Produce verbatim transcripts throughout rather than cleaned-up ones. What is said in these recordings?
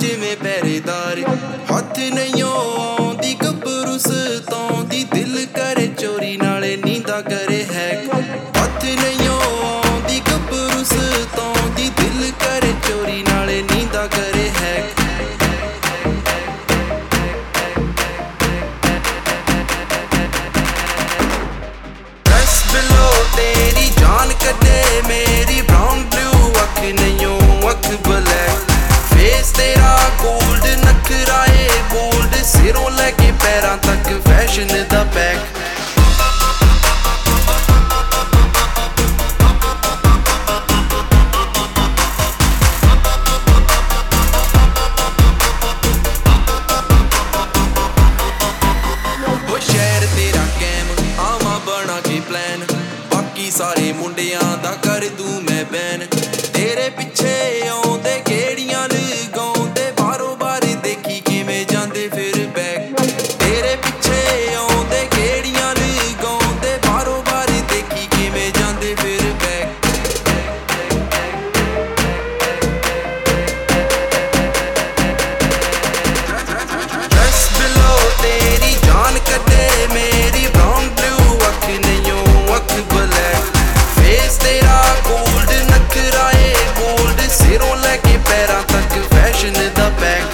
ਜਿਵੇਂ ਪਹਿਰੇਦਾਰ। ਹੱਥ ਨਹੀਂ ਆਉਂਦੀ ਗੱਭਰੂ ਸਤਾਉਂਦੀ, ਦਿਲ ਕਰੇ ਚੋਰੀ ਨਾਲੇ ਨੀਂਦਾਂ ਕਰੇ ਹੈਕ। ਹੱਥ ਨਹੀਂ ਆਉਂਦੀ ਗੱਭਰੂ ਸਤਾਉਂਦੀ, ਦਿਲ ਕਰੇ ਚੋਰੀ ਨਾਲੇ ਨੀਂਦਾਂ ਕਰੇ ਹੈਕ। ਡਰੈਸ ਬਿਲੋ ਤੇਰੀ ਜਾਨ ਕੱਢੇ ਮੇਰੀ, ਬਰਾਊਨ ਬਲੂ ਅੱਖ ਨਹੀਂਓ ਅੱਖ ਬਲੈਕ। ਫੇਸ ਤੇਰਾ ਗੋਲਡ ਨਖਰਾ ਏ ਬੋਲਡ, ਸਿਰੋਂ ਲੈ ਕੇ ਪੈਰਾਂ ਤੱਕ ਫੈਸ਼ਨ ਦਾ ਪੈਕ। ਸ਼ਹਿਰ ਤੇਰਾ ਕੈਮ ਆਵਾਂ ਬਣਾ ਕੇ ਪਲੈਨ, ਬਾਕੀ ਸਾਰੇ ਮੁੰਡਿਆਂ ਦਾ ਕਰ ਦੂੰ ਮੈਂ ਬੈਨ। ਤੇਰੇ ਪਿੱਛੇ ਆਉਂਦੇ ਗੇੜੀਆਂ ਲਗਾਉਂਦੇ, ਬਾਰੋਂ ਬਾਰ ਦੇਖੀ ਕਿਵੇਂ ਜਾਂਦੇ ਫਿਰ ਬੈਕ। ਤੇਰੇ ਪਿੱਛੇ ਆਉਂਦੇ ਗੇੜੀਆਂ ਲਗਾਉਂਦੇ, ਬਾਰੋਂ ਬਾਰ ਦੇਖੀ ਕਿਵੇਂ ਜਾਂਦੇ ਫਿਰ ਬੈਕ। ਡਰੈਸ ਬਿਲੋ ਤੇਰੀ ਜਾਨ ਕੱਢੇ ਮੇਰੀ, ਬਰਾਊਨ ਬਲੂ ਅੱਖ ਨਹੀਂਓ ਅੱਖ ਬਲੈਕ। ਫੇਸ ਤੇਰਾ ਗੋਲਡ ਨਖਰਾ ਏ ਬੋਲਡ, ਸਿਰੋਂ ਲੈ ਕੇ ਪੈਰਾਂ ਤੱਕ ਫੈਸ਼ਨ ਦਾ ਪੈਕ।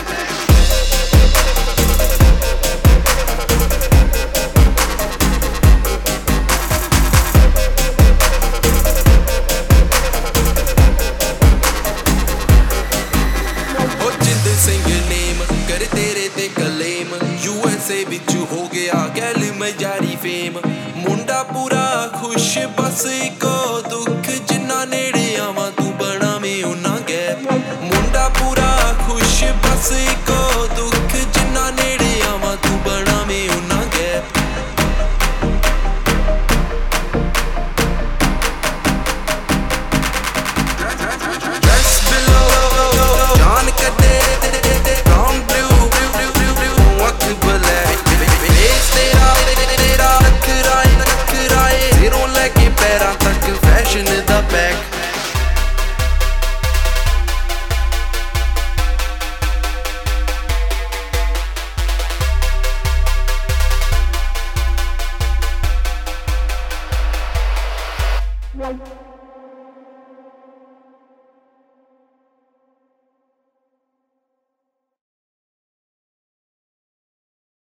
ਹੋ ਜਿੰਦ ਸਿੰਘ ਨੇਮ ਕਰ ਤੇਰੇ ਤੇ ਕਲੇਮ, ਯੂ ਐਸ ਏ ਵਿੱਚ ਹੋ ਗਿਆ ਗੈਲ ਮਜਾਰੀ ਫੇਮ। ਮੁੰਡਾ ਪੂਰਾ ਖੁਸ਼ ਬਸ ਇੱਕੋ